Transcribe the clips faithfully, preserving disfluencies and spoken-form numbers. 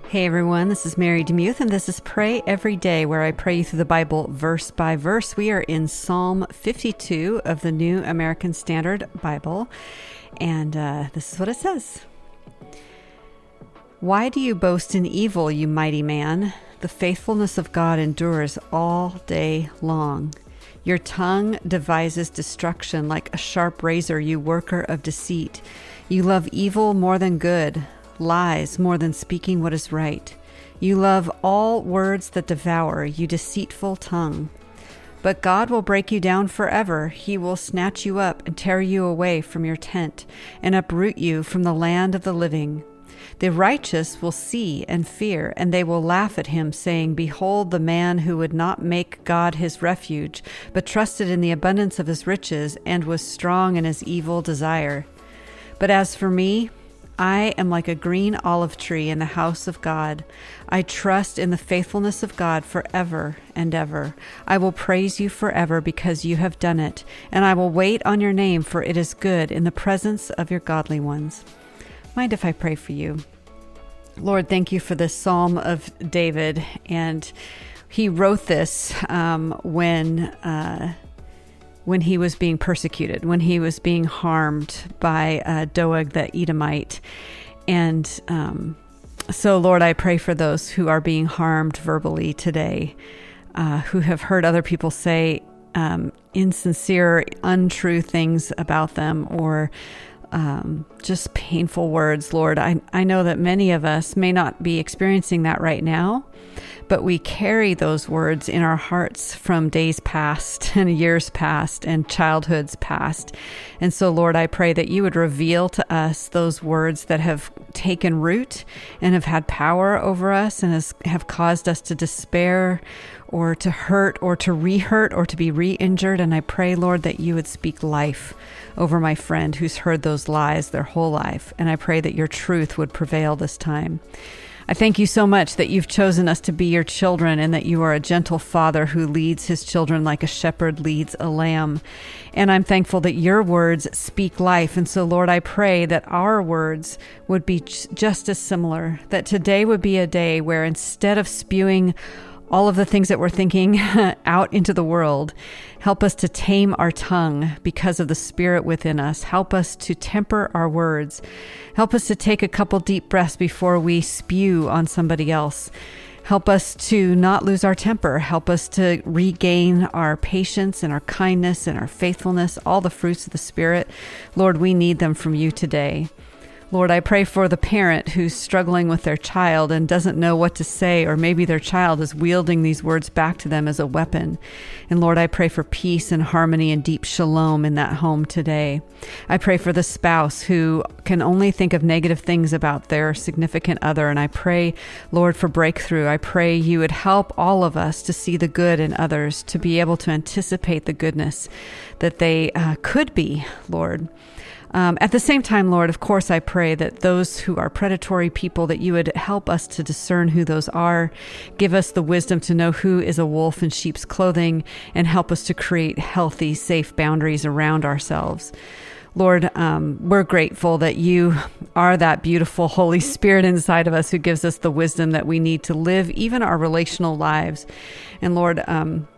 Hey everyone, this is Mary DeMuth, and this is Pray Every Day, where I pray you through the Bible verse by verse. We are in Psalm fifty-two of the New American Standard Bible, and uh, this is what it says. Why do you boast in evil, you mighty man? The faithfulness of God endures all day long. Your tongue devises destruction like a sharp razor, you worker of deceit. You love evil more than good, lies more than speaking what is right. You love all words that devour, you deceitful tongue. But God will break you down forever. He will snatch you up and tear you away from your tent and uproot you from the land of the living. The righteous will see and fear, and they will laugh at him, saying, Behold the man who would not make God his refuge, but trusted in the abundance of his riches and was strong in his evil desire. But as for me, I am like a green olive tree in the house of God. I trust in the faithfulness of God forever and ever. I will praise you forever because you have done it, and I will wait on your name, for it is good in the presence of your godly ones. Mind if I pray for you? Lord, thank you for this Psalm of David, and he wrote this um, when... Uh, when he was being persecuted, when he was being harmed by uh, Doeg the Edomite. And um, so, Lord, I pray for those who are being harmed verbally today, uh, who have heard other people say um, insincere, untrue things about them, or um, just painful words. Lord, I, I know that many of us may not be experiencing that right now, but we carry those words in our hearts from days past and years past and childhoods past. And so, Lord, I pray that you would reveal to us those words that have taken root and have had power over us and has, have caused us to despair or to hurt or to re-hurt or to be re-injured. And I pray, Lord, that you would speak life over my friend who's heard those lies their whole life. And I pray that your truth would prevail this time. I thank you so much that you've chosen us to be your children, and that you are a gentle father who leads his children like a shepherd leads a lamb. And I'm thankful that your words speak life. And so, Lord, I pray that our words would be just as similar, that today would be a day where instead of spewing all of the things that we're thinking out into the world, help us to tame our tongue because of the Spirit within us. Help us to temper our words. Help us to take a couple deep breaths before we spew on somebody else. Help us to not lose our temper. Help us to regain our patience and our kindness and our faithfulness, all the fruits of the Spirit. Lord, we need them from you today. Lord, I pray for the parent who's struggling with their child and doesn't know what to say, or maybe their child is wielding these words back to them as a weapon. And Lord, I pray for peace and harmony and deep shalom in that home today. I pray for the spouse who can only think of negative things about their significant other. And I pray, Lord, for breakthrough. I pray you would help all of us to see the good in others, to be able to anticipate the goodness that they uh, could be, Lord. Um, at the same time, Lord, of course, I pray that those who are predatory people, that you would help us to discern who those are, give us the wisdom to know who is a wolf in sheep's clothing, and help us to create healthy, safe boundaries around ourselves. Lord, um, we're grateful that you are that beautiful Holy Spirit inside of us who gives us the wisdom that we need to live even our relational lives. And Lord, um,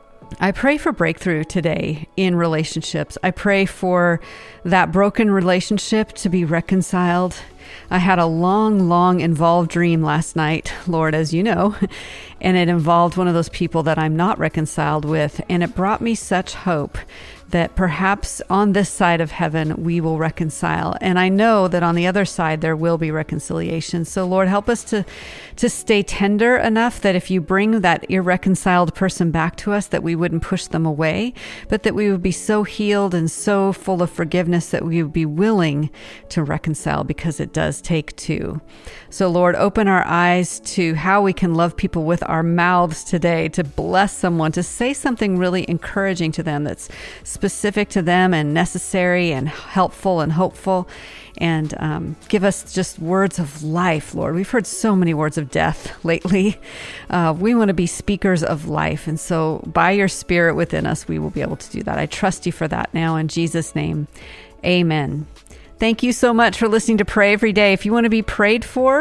I pray for breakthrough today in relationships. I pray for that broken relationship to be reconciled. I had a long, long involved dream last night, Lord, as you know, and it involved one of those people that I'm not reconciled with. And it brought me such hope that perhaps on this side of heaven, we will reconcile. And I know that on the other side, there will be reconciliation. So Lord, help us to, to stay tender enough that if you bring that irreconciled person back to us, that we wouldn't push them away, but that we would be so healed and so full of forgiveness that we would be willing to reconcile, because it does take two. So Lord, open our eyes to how we can love people with our mouths today, to bless someone, to say something really encouraging to them that's specific to them and necessary and helpful and hopeful, and um, give us just words of life, Lord. We've heard so many words of death lately. Uh, we want to be speakers of life. And so by your Spirit within us, we will be able to do that. I trust you for that now in Jesus' name. Amen. Thank you so much for listening to Pray Every Day. If you want to be prayed for,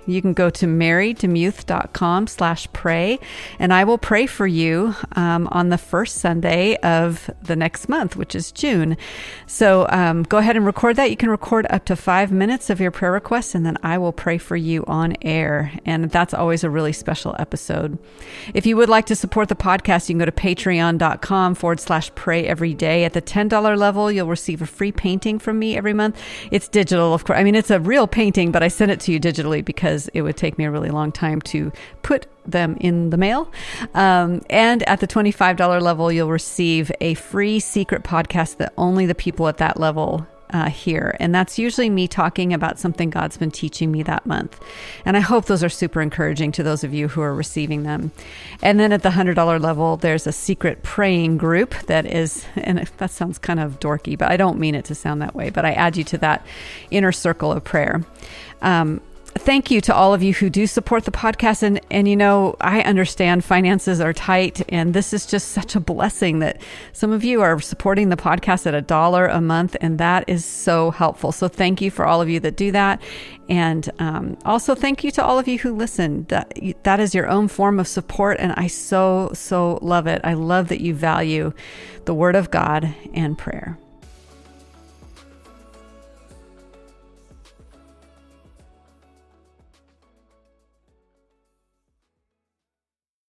You can go to marydemuth.com slash pray, and I will pray for you um, on the first Sunday of the next month, which is June. So um, go ahead and record that. You can record up to five minutes of your prayer requests, and then I will pray for you on air. And that's always a really special episode. If you would like to support the podcast, you can go to patreon.com forward slash pray every day. At the ten dollars level, you'll receive a free painting from me every month. It's digital, of course. I mean, it's a real painting, but I send it to you digitally because it would take me a really long time to put them in the mail. Um, and at the twenty-five dollars level, you'll receive a free secret podcast that only the people at that level Uh, here. And that's usually me talking about something God's been teaching me that month. And I hope those are super encouraging to those of you who are receiving them. And then at the one hundred dollars level, there's a secret praying group that is, and that sounds kind of dorky, but I don't mean it to sound that way, but I add you to that inner circle of prayer. Um, Thank you to all of you who do support the podcast. And, and, you know, I understand finances are tight, and this is just such a blessing that some of you are supporting the podcast at a dollar a month. And that is so helpful. So thank you for all of you that do that. And um, also thank you to all of you who listen. That, that is your own form of support. And I so, so love it. I love that you value the Word of God and prayer.